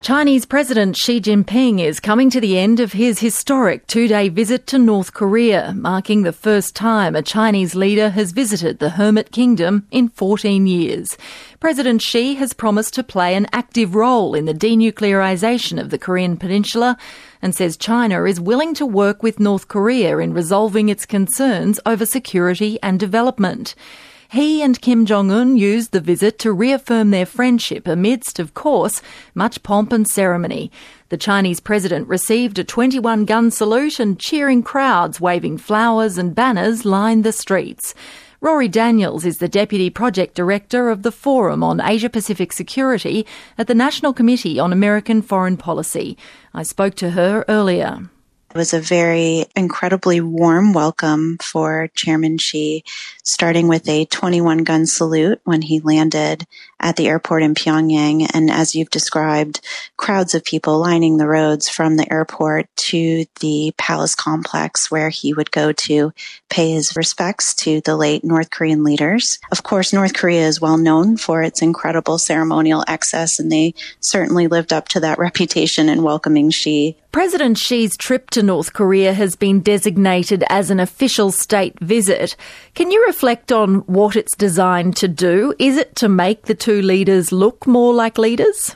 Chinese President Xi Jinping is coming to the end of his historic two-day visit to North Korea, marking the first time a Chinese leader has visited the Hermit Kingdom in 14 years. President Xi has promised to play an active role in the denuclearisation of the Korean peninsula and says China is willing to work with North Korea in resolving its concerns over security and development. He and Kim Jong-un used the visit to reaffirm their friendship amidst, of course, much pomp and ceremony. The Chinese president received a 21-gun salute and cheering crowds waving flowers and banners lined the streets. Rory Daniels is the Deputy Project Director of the Forum on Asia-Pacific Security at the National Committee on American Foreign Policy. I spoke to her earlier. It was a very incredibly warm welcome for Chairman Xi, starting with a 21-gun salute when he landed at the airport in Pyongyang. And as you've described, crowds of people lining the roads from the airport to the palace complex where he would go to pay his respects to the late North Korean leaders. Of course, North Korea is well known for its incredible ceremonial excess, and they certainly lived up to that reputation in welcoming Xi. President Xi's trip to North Korea has been designated as an official state visit. Can you reflect on what it's designed to do? Is it to make the two leaders look more like leaders?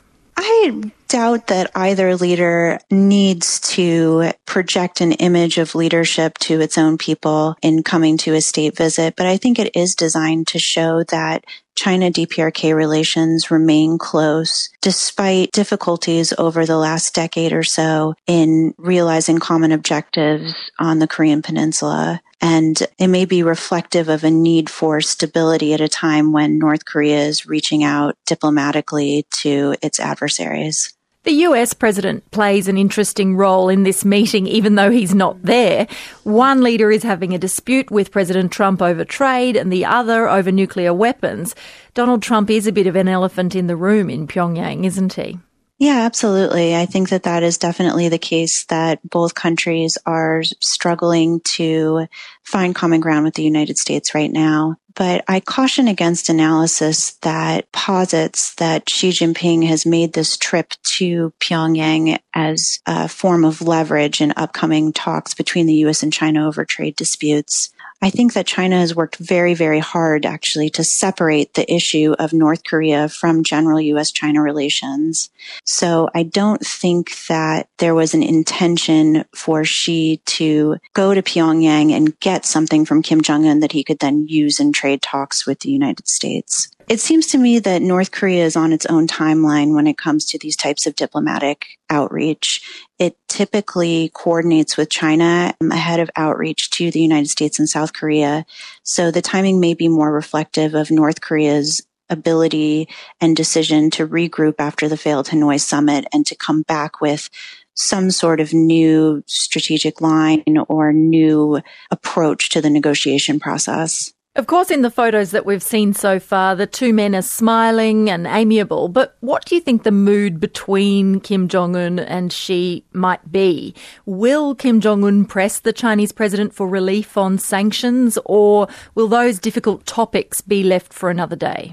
I doubt that either leader needs to project an image of leadership to its own people in coming to a state visit, but I think it is designed to show that China-DPRK relations remain close despite difficulties over the last decade or so in realizing common objectives on the Korean Peninsula. And it may be reflective of a need for stability at a time when North Korea is reaching out diplomatically to its adversaries. The US president plays an interesting role in this meeting, even though he's not there. One leader is having a dispute with President Trump over trade and the other over nuclear weapons. Donald Trump is a bit of an elephant in the room in Pyongyang, isn't he? Yeah, absolutely. I think that is definitely the case, that both countries are struggling to find common ground with the United States right now. But I caution against analysis that posits that Xi Jinping has made this trip to Pyongyang as a form of leverage in upcoming talks between the U.S. and China over trade disputes. I think that China has worked very, very hard, actually, to separate the issue of North Korea from general U.S.-China relations. So I don't think that there was an intention for Xi to go to Pyongyang and get something from Kim Jong-un that he could then use in trade talks with the United States. It seems to me that North Korea is on its own timeline when it comes to these types of diplomatic outreach. It typically coordinates with China ahead of outreach to the United States and South Korea. So the timing may be more reflective of North Korea's ability and decision to regroup after the failed Hanoi summit and to come back with some sort of new strategic line or new approach to the negotiation process. Of course, in the photos that we've seen so far, the two men are smiling and amiable. But what do you think the mood between Kim Jong-un and Xi might be? Will Kim Jong-un press the Chinese president for relief on sanctions, or will those difficult topics be left for another day?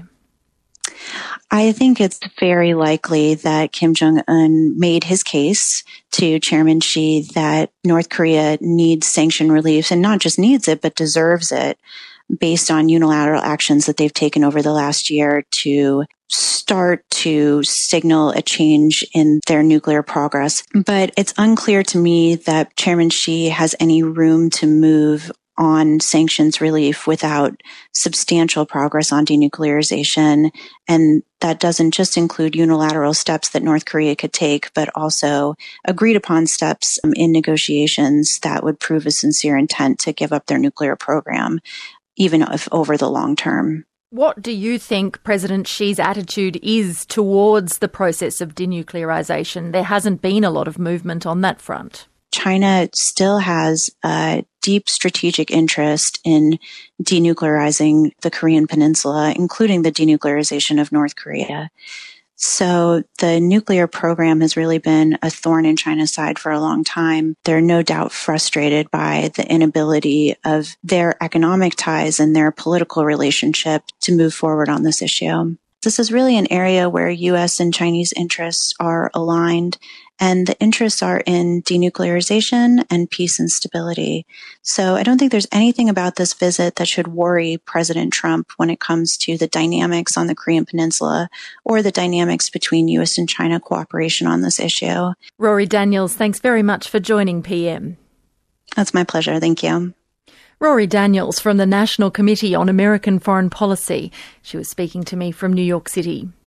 I think it's very likely that Kim Jong-un made his case to Chairman Xi that North Korea needs sanction relief, and not just needs it, but deserves it, based on unilateral actions that they've taken over the last year to start to signal a change in their nuclear progress. But it's unclear to me that Chairman Xi has any room to move on sanctions relief without substantial progress on denuclearization. And that doesn't just include unilateral steps that North Korea could take, but also agreed upon steps in negotiations that would prove a sincere intent to give up their nuclear program, even if over the long term. What do you think President Xi's attitude is towards the process of denuclearization? There hasn't been a lot of movement on that front. China still has a deep strategic interest in denuclearizing the Korean Peninsula, including the denuclearization of North Korea. So the nuclear program has really been a thorn in China's side for a long time. They're no doubt frustrated by the inability of their economic ties and their political relationship to move forward on this issue. This is really an area where U.S. and Chinese interests are aligned, and the interests are in denuclearization and peace and stability. So I don't think there's anything about this visit that should worry President Trump when it comes to the dynamics on the Korean Peninsula or the dynamics between U.S. and China cooperation on this issue. Rory Daniels, thanks very much for joining PM. That's my pleasure. Thank you. Rory Daniels from the National Committee on American Foreign Policy. She was speaking to me from New York City.